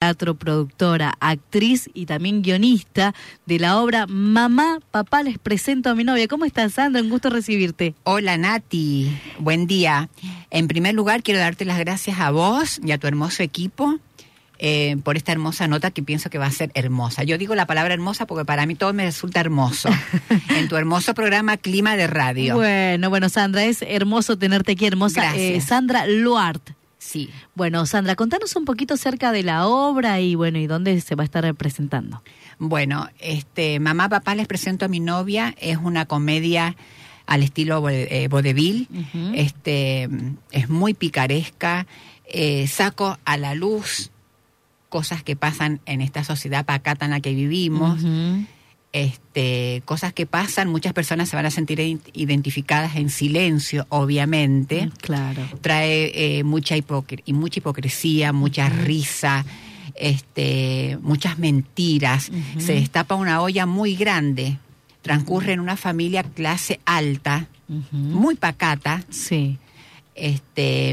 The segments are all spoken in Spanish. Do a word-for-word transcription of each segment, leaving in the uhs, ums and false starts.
teatro, productora, actriz y también guionista de la obra Mamá, Papá, les presento a mi novia. ¿Cómo estás, Sandra? Un gusto recibirte. Hola, Nati. Buen día. En primer lugar, quiero darte las gracias a vos y a tu hermoso equipo eh, por esta hermosa nota que pienso que va a ser hermosa. Yo digo la palabra hermosa porque para mí todo me resulta hermoso. En tu hermoso programa Clima de Radio. Bueno, bueno, Sandra, es hermoso tenerte aquí, hermosa. Eh, Sandra Luart. Sí. Bueno, Sandra, contanos un poquito acerca de la obra y bueno, y dónde se va a estar representando. Bueno, este, Mamá, Papá, les presento a mi novia. Es una comedia al estilo eh, vodevil. Uh-huh. Este, es muy picaresca. Eh, saco a la luz cosas que pasan en esta sociedad pacata en la que vivimos. Uh-huh. Este, cosas que pasan, muchas personas se van a sentir identificadas en silencio, obviamente. Claro. Trae eh, mucha, hipocr- y mucha hipocresía, mucha uh-huh. risa, este, muchas mentiras. Uh-huh. Se destapa una olla muy grande. Transcurre uh-huh. en una familia clase alta, uh-huh. muy pacata. Sí. Este,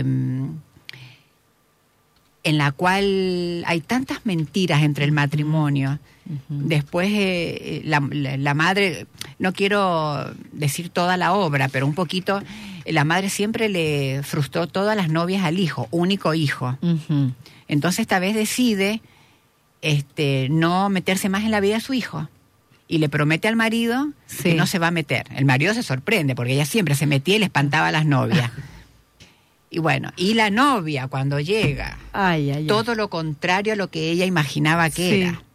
en la cual hay tantas mentiras entre el matrimonio. Uh-huh. Después eh, la, la, la madre, no quiero decir toda la obra, pero un poquito, la madre siempre le frustró todas las novias al hijo, único hijo. Uh-huh. Entonces esta vez decide este, no meterse más en la vida de su hijo. Y le promete al marido sí. que no se va a meter. El marido se sorprende porque ella siempre se metía y le espantaba a las novias. Y bueno, y la novia cuando llega, ay, ay, todo ay. lo contrario a lo que ella imaginaba que sí. era.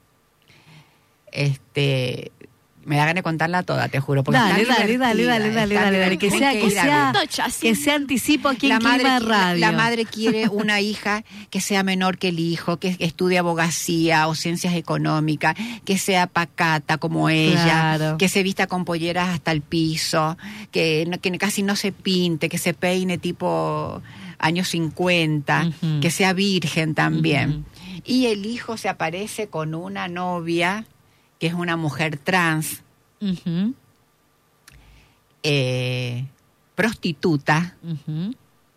Este, me da ganas de contarla toda, te juro. Porque dale, dale, dale, dale, dale, dale, dale, que sea, que sea, que sea anticipo aquí en Clima Radio. La madre quiere una hija que sea menor que el hijo, que estudie abogacía o ciencias económicas, que sea pacata como ella, claro. que se vista con polleras hasta el piso, que, no, que casi no se pinte, que se peine tipo años cincuenta, uh-huh. que sea virgen también. Uh-huh. Y el hijo se aparece con una novia que es una mujer trans, uh-huh. eh, prostituta. Uh-huh.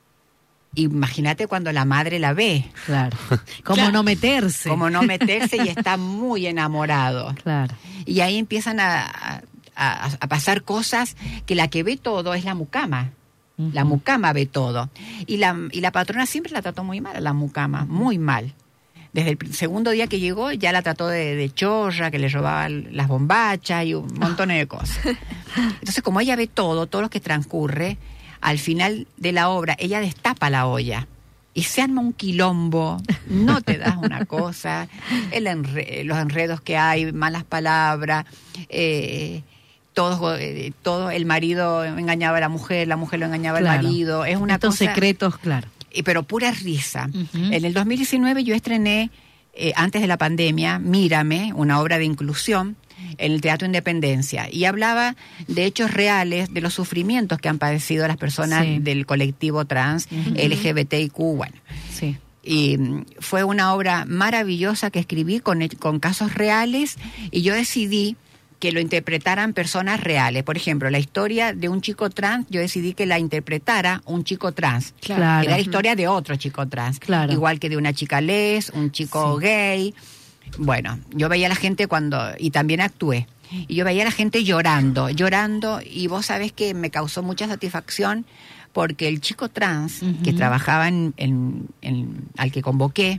Imagínate cuando la madre la ve. Claro. ¿Cómo claro. no meterse? Cómo no meterse y está muy enamorado. Claro. Y ahí empiezan a, a, a pasar cosas que la que ve todo es la mucama. Uh-huh. La mucama ve todo. Y la, y la patrona siempre la trató muy mal a la mucama, uh-huh. muy mal. Desde el segundo día que llegó ya la trató de, de chorra, que le robaba las bombachas y un montón de cosas. Entonces, como ella ve todo, todo lo que transcurre, al final de la obra, ella destapa la olla y se arma un quilombo, no te das una cosa, el enre- los enredos que hay, malas palabras, eh, todo, eh, todo, el marido engañaba a la mujer, la mujer lo engañaba claro. al marido. Es una Estos cosa, secretos, claro. pero pura risa. Uh-huh. En el dos mil diecinueve yo estrené, eh, antes de la pandemia, Mírame, una obra de inclusión, en el Teatro Independencia, y hablaba de hechos reales, de los sufrimientos que han padecido las personas sí. del colectivo trans, uh-huh. L G B T I Q, bueno. Sí. Y fue una obra maravillosa que escribí con, con casos reales, y yo decidí que lo interpretaran personas reales. Por ejemplo, la historia de un chico trans, yo decidí que la interpretara un chico trans. Claro. Era la historia de otro chico trans. Claro. Igual que de una chica les, un chico sí. gay. Bueno, yo veía a la gente cuando... Y también actué. Y yo veía a la gente llorando, llorando. Y vos sabés que me causó mucha satisfacción porque el chico trans uh-huh. que trabajaba en, en, en... al que convoqué,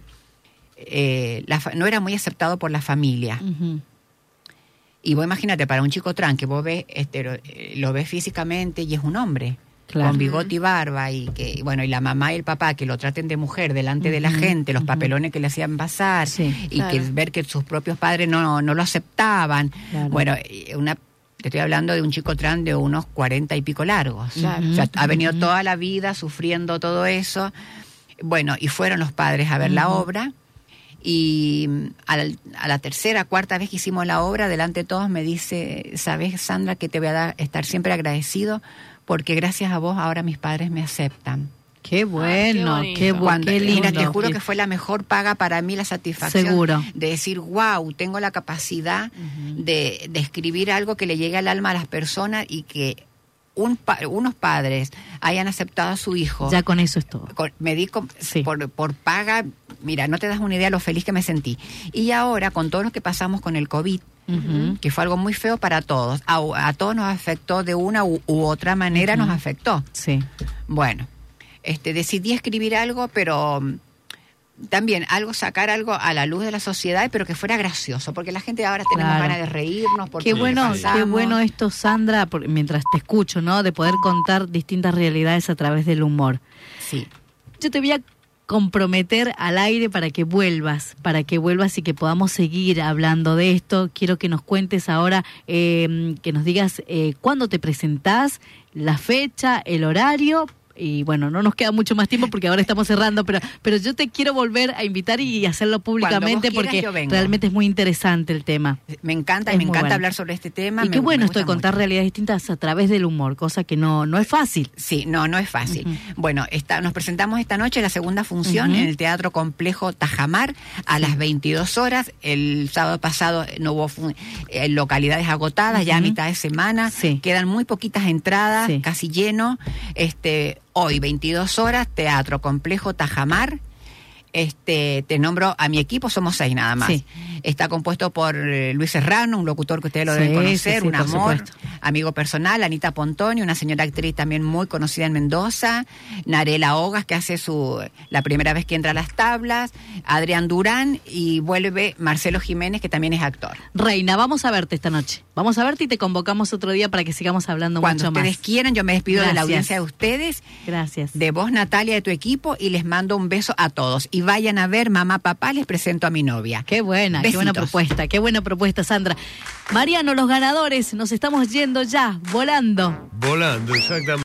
eh, la, no era muy aceptado por la familia. Uh-huh. Y vos imagínate, para un chico trans que vos ves, este, lo ves físicamente y es un hombre, claro. con bigote y barba, y que bueno, y la mamá y el papá que lo traten de mujer delante uh-huh. de la gente, los uh-huh. papelones que le hacían pasar, sí, y claro. que ver que sus propios padres no, no lo aceptaban. Claro. Bueno, una, te estoy hablando de un chico trans de unos cuarenta y pico largos. Claro. O sea, ha venido uh-huh. toda la vida sufriendo todo eso. Bueno, y fueron los padres a ver uh-huh. la obra. Y a la, a la tercera, cuarta vez que hicimos la obra, delante de todos me dice, ¿sabes, Sandra, que te voy a dar, estar siempre agradecido? Porque gracias a vos ahora mis padres me aceptan. Qué bueno, Ay, qué, qué, Cuando, qué lindo. Mira, te juro que fue la mejor paga para mí, la satisfacción Seguro. de decir, wow, tengo la capacidad uh-huh. de, de escribir algo que le llegue al alma a las personas y que un pa unos padres hayan aceptado a su hijo. Ya con eso es todo. Con, me di con, sí. por, por paga, mira, no te das una idea lo feliz que me sentí. Y ahora, con todo lo que pasamos con el COVID, uh-huh. que fue algo muy feo para todos, a, a todos nos afectó de una u, u otra manera, uh-huh. nos afectó. Sí. Bueno, este, decidí escribir algo, pero también algo, sacar algo a la luz de la sociedad, pero que fuera gracioso, porque la gente ahora tenemos claro. ganas de reírnos. Porque qué bueno, qué bueno esto, Sandra, por, mientras te escucho, ¿no? De poder contar distintas realidades a través del humor. Sí. Yo te voy a comprometer al aire para que vuelvas, para que vuelvas y que podamos seguir hablando de esto. Quiero que nos cuentes ahora, eh, que nos digas eh, cuándo te presentás, la fecha, el horario. Y bueno, no nos queda mucho más tiempo porque ahora estamos cerrando, pero pero yo te quiero volver a invitar y hacerlo públicamente quieras, porque realmente es muy interesante el tema. Me encanta, y me encanta bueno. hablar sobre este tema. Y me, qué bueno esto de contar mucho. realidades distintas a través del humor, cosa que no no es fácil. Sí, no, no es fácil. Uh-huh. Bueno, está, nos presentamos esta noche la segunda función uh-huh. en el Teatro Complejo Tajamar a sí. las veintidós horas. El sábado pasado no hubo eh, localidades agotadas, uh-huh. ya a mitad de semana. Sí. Quedan muy poquitas entradas, sí. casi lleno. Este... Hoy, veintidós horas, Teatro Complejo Tajamar. Este, te nombro a mi equipo, somos seis nada más. Sí. Está compuesto por eh, Luis Serrano, un locutor que ustedes lo sí, deben conocer, sí, sí, un amor, supuesto. amigo personal, Anita Pontoni, una señora actriz también muy conocida en Mendoza, Narela Ogas, que hace su la primera vez que entra a las tablas, Adrián Durán, y vuelve Marcelo Jiménez, que también es actor. Reina, vamos a verte esta noche. Vamos a verte y te convocamos otro día para que sigamos hablando Cuando mucho más. Cuando ustedes quieran, yo me despido Gracias. de la audiencia de ustedes. Gracias. De vos, Natalia, de tu equipo, y les mando un beso a todos. Y vayan a ver Mamá, Papá, les presento a mi novia. Qué buena, Besitos. Qué buena propuesta, qué buena propuesta, Sandra. Mariano, los ganadores, nos estamos yendo ya, volando. Volando, exactamente.